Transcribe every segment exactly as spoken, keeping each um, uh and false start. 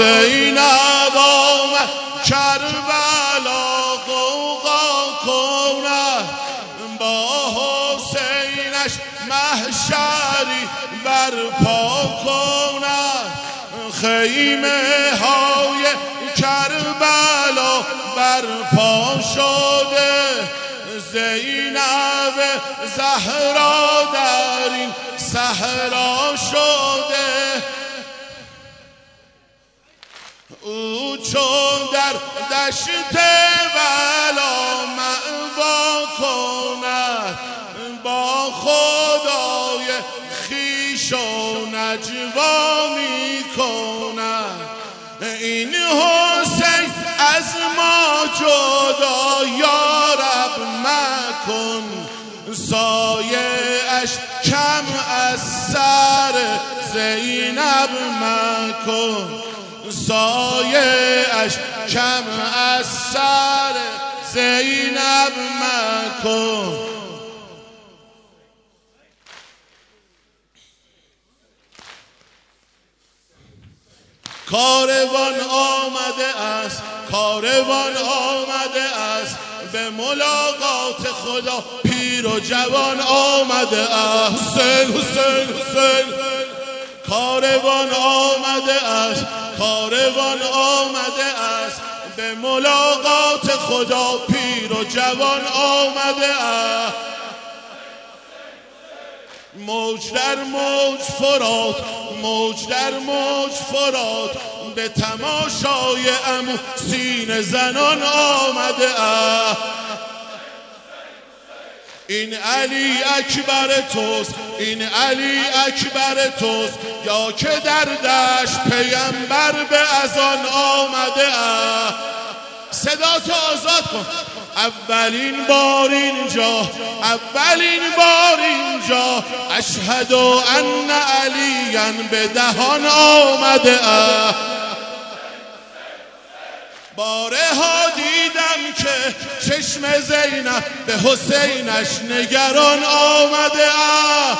زینب آمد کربلا غوغا کنه، با حسینش محشری برپا کنه. خیمه های کربلا برپا شده، زینب زهرا در این صحرا شده. او چون در دشت بلا مأوا کند، با خدای خویش و نجوا می کند. این حسین از ما جدا یا رب مکن، سایه اش کم از سر زینب مکن، سایه اش کم از سر زینب مکن. کاروان آمده است، کاروان آمده است، به ملاقات خدا پیر و جوان آمده است. حسین حسین حسین کاروان آمده است، کاروان آمده است، به ملاقات خدا پیر و جوان آمده است. موج در موج فرات، موج در موج فرات، به تماشای عمو سینه زنان آمده است. این علی اکبر توست، این علی اکبر توست، یا که در دشت پیامبر به اذان آمده است. صدا تو آزاد کن. اولین بار اینجا، اولین بار اینجا، اشهد ان علیاً به دهان آمده است. بارها دیدم که چشم زینب به حسینش نگران آمده است.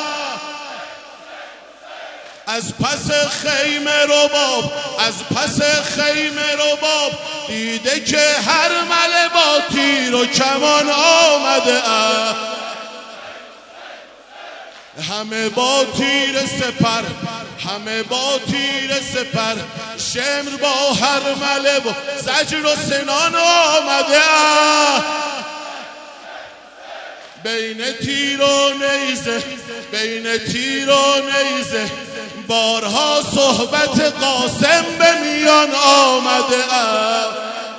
از پس خیمه رباب، از پس خیمه رباب، دیده که هر مله با تیر و کمان آمده است. همه با تیر سپر، همه با تیر سپر، شمر با هر مله و زجر و سنان آمده است. بین تیر و نیزه، بین تیر و نیزه، بارها صحبت قاسم به میان آمده است.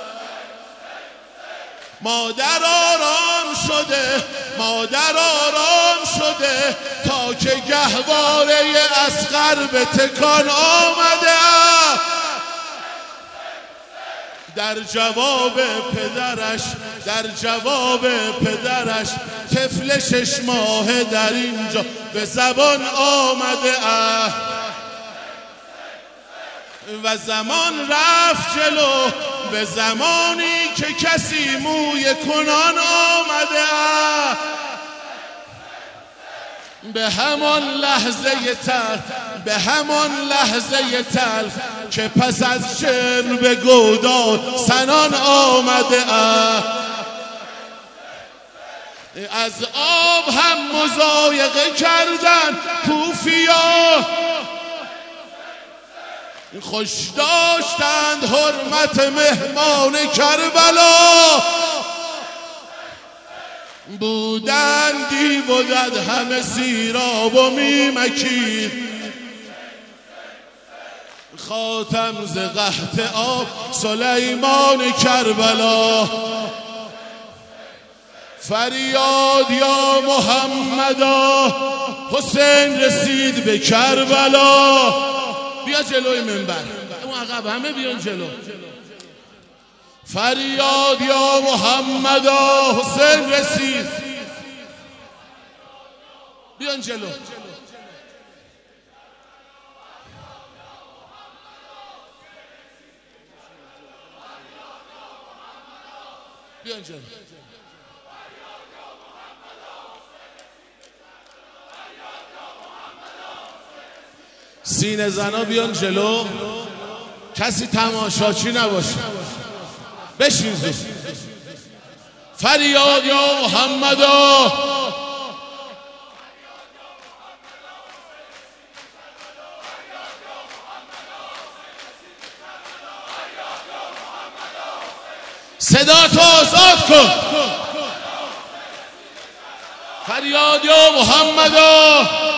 مادر آرام شده، مادر آرام شده، تا که گهواره اصغر به تکان آمده است. در جواب پدرش، در جواب پدرش، طفل شش ماه در اینجا به زبان آمده است. و زمان رفت جلو، به زمانی که کسی موی کنان آمده است. به همان لحظه تل، به همان لحظه تل، که پس از شمر به گودال سنان آمده است. از آب هم مضایقه کردن کوفیا، خوش داشتند حرمت مهمان کربلا. بودند دیو و دد همه سیراب و میمکید، خاتم ز قحط آب سلیمان کربلا. فریاد یا محمدا، حسین رسید به کربلا. بیا جلوی منبر، اون عقب همه بیان جلو. فریاد یا محمدا، حسین رسید. بیان جلو. بیان جلو. سینه زنا بیان جلو. کسی تماشاچی نباشه. بشین زود. فریاد یا محمدا، صدا تو آزاد کن. فریاد یا محمدا.